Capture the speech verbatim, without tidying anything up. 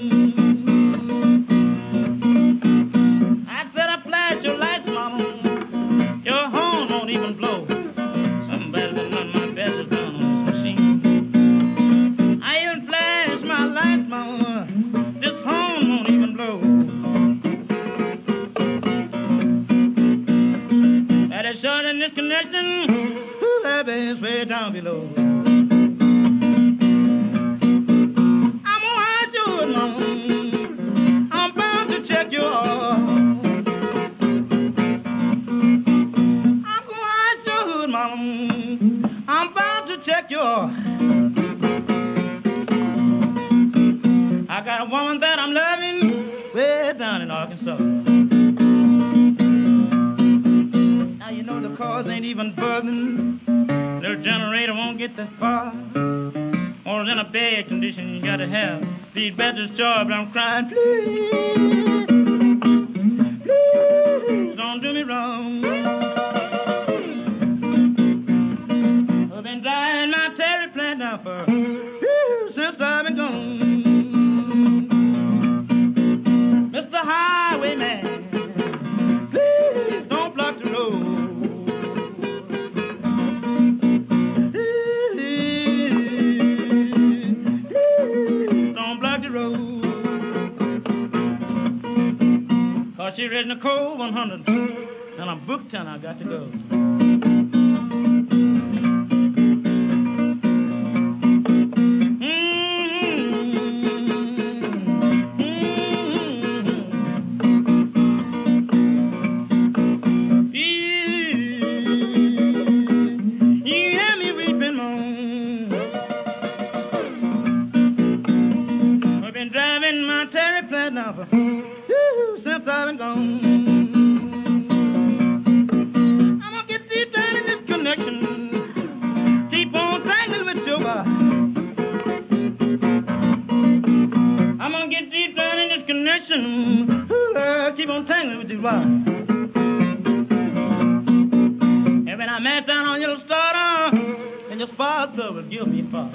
I said I flash your lights, mama. Your horn won't even blow. Something better than none of my best is done on this machine. I even flash my lights, mama. This horn won't even blow. That is short in this connection. Ooh, that bass way down below. I'm gonna hide you, mama. I'm bound to check your heart. I'm gonna hide you, mama. I'm bound to check your heart. I got a woman that I'm loving way down in Arkansas. Now you know the cars ain't even buzzing. Little generator won't get that far. Or in a bad condition you gotta have these batteries charged. I'm crying, please, please don't do me wrong. I've been driving my Terry plant down for whew, since I've been gone. Mister Highwayman, please don't block the road. Don't block the road. Cause she read Nicole one hundred and I'm booked and I got to go. Since I've been gone, I'm gonna get deep down in this connection. Keep on tangling with your wife. I'm gonna get deep down in this connection. Ooh, uh, keep on tangling with your wife. And when I met down on your starter, and your sponsor will give me far.